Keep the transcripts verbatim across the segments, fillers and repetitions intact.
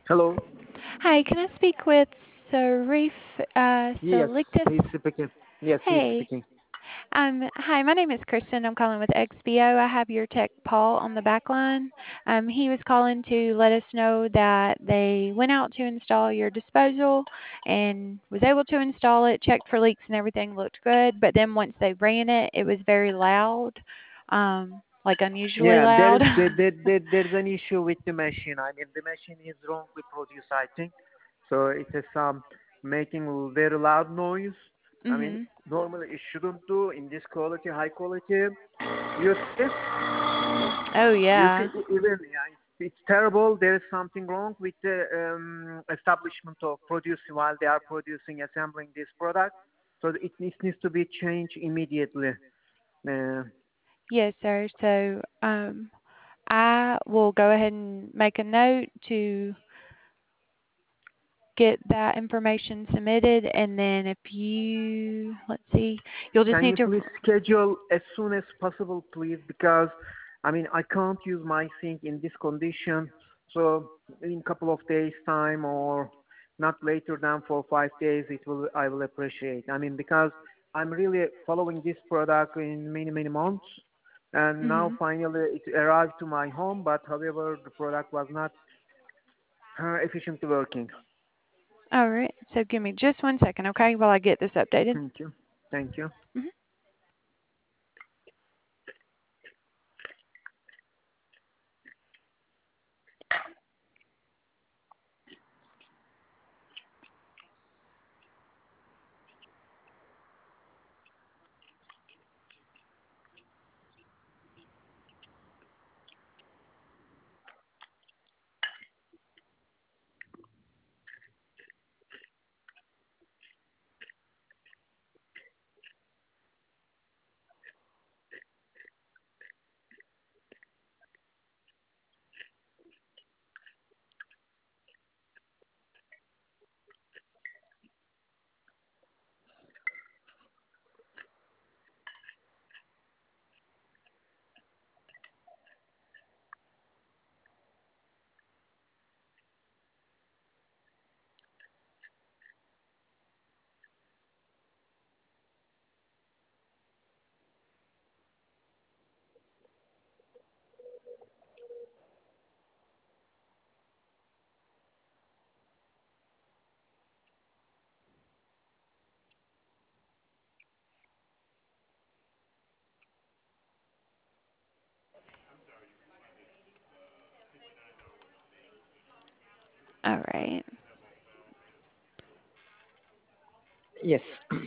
Hello. Hi, can I speak with Sarif uh, Yes, Saliktis? he's speaking. Yes, he's Hey, speaking. um, hi, my name is Kristen. I'm calling with X B O. I have your tech Paul on the back line. Um, he was calling to let us know that they went out to install your disposal and was able to install it, checked for leaks and everything looked good. But then once they ran it, it was very loud, um, like unusually Yeah, there loud. is there, there, there, there's an issue with the machine. I mean, the machine is wrongly produced, I think. So it is um making very loud noise. I mean, Mhm. normally it shouldn't do in this quality, high quality. You see, Oh you see, yeah. e- even yeah, it's, it's terrible. There is something wrong with the um, establishment of producing while they are producing, assembling this product. So it needs, needs to be changed immediately. Uh, Yes, sir. So, um, I will go ahead and make a note to get that information submitted, and then if you, let's see, you'll just Can need you to, please schedule as soon as possible, please? Because I mean, I can't use my sink in this condition. So in a couple of days' time, or not later than four or five days, it will I will appreciate. I mean, because I'm really following this product in many many months, and now mhm. finally it arrived to my home. But however, the product was not uh, efficiently working. All right. So give me just one second, okay, while I get this updated. Thank you. Thank you. Mhm. All right. Yes.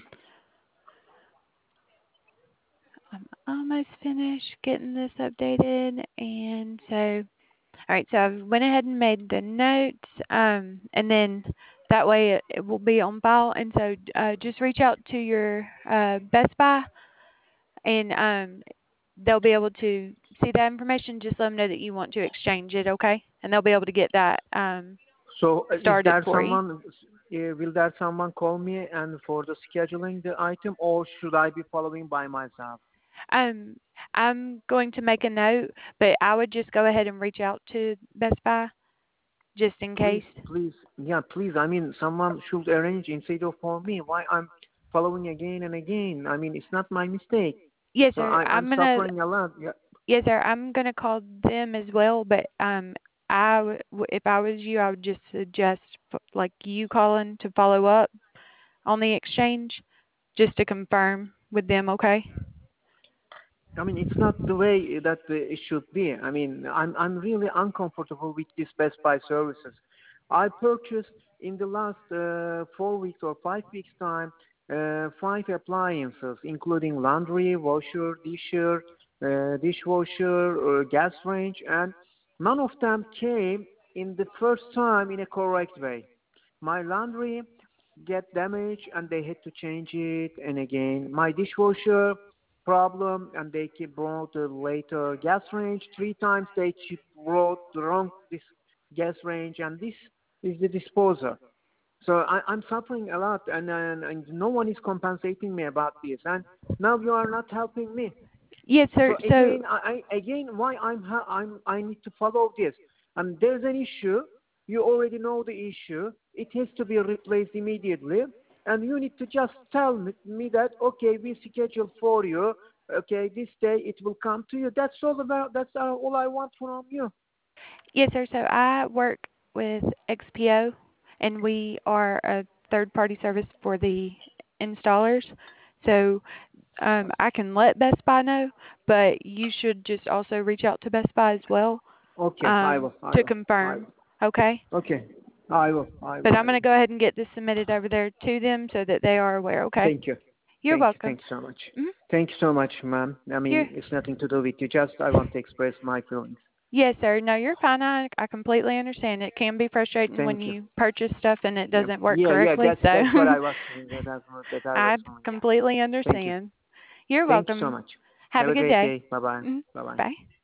I'm almost finished getting this updated, and so, all right. So I went ahead and made the notes, um, and then that way it, it will be on file. And so, uh, just reach out to your uh, Best Buy, and um, they'll be able to see that information. Just let them know that you want to exchange it, okay? And they'll be able to get that um, So uh, is started there for you. someone, uh, will there someone call me and for the scheduling the item, or should I be following by myself? Um, I'm going to make a note, but I would just go ahead and reach out to Best Buy just in Please, case. please, yeah, please. I mean, someone should arrange instead of for me. Why I'm following again and again? I mean, it's not my mistake. Yes, So sir. I, I'm I'm gonna. suffering a lot. Yeah. Yes, sir. I'm gonna call them as well, but um, I w- w- if I was you, I would just suggest f- like you calling to follow up on the exchange just to confirm with them, okay? I mean, it's not the way that uh, it should be. I mean, I'm I'm really uncomfortable with this Best Buy services. I purchased in the last uh, four weeks or five weeks time uh, five appliances, including laundry, washer, disher, uh, dishwasher, uh, gas range, and none of them came in the first time in a correct way. My laundry get damaged and they had to change it, and again my dishwasher problem, and they keep brought the later gas range three times. They keep brought the wrong this gas range, and this is the disposer. So I, I'm suffering a lot, and, and and no one is compensating me about this, and now you are not helping me. Yes, sir. So So again, I, I again why I'm ha- I'm I need to follow this, and there's an issue. You already know the issue. It has to be replaced immediately. And you need to just tell me, me that, okay, we schedule for you. Okay, this day it will come to you. That's all about, that's all I want from you. Yes, sir. So I work with X P O, and we are a third-party service for the installers. So um, I can let Best Buy know, but you should just also reach out to Best Buy as well Okay, I um, will, I to will, I confirm. will. Okay? Okay, I will, I But will, I'm I going to will. go ahead and get this submitted over there to them so that they are aware. Okay? Thank you. You're Thank you. welcome. Thank you so much. Mm-hmm. Thank you so much, ma'am. I You're, mean, it's nothing to do with you. Just I want to express my feelings. yes, sir. No, you're fine. I, I completely understand. It can be frustrating when Thank you. you purchase stuff and it Yeah, doesn't work yeah, yeah. correctly. That's So that's what I was. That's what that I was I doing. Yeah. completely Thank you. understand. You're Thank you so welcome. much. Have Have a a good great day. day. Bye bye. Mm-hmm. Bye bye. Bye.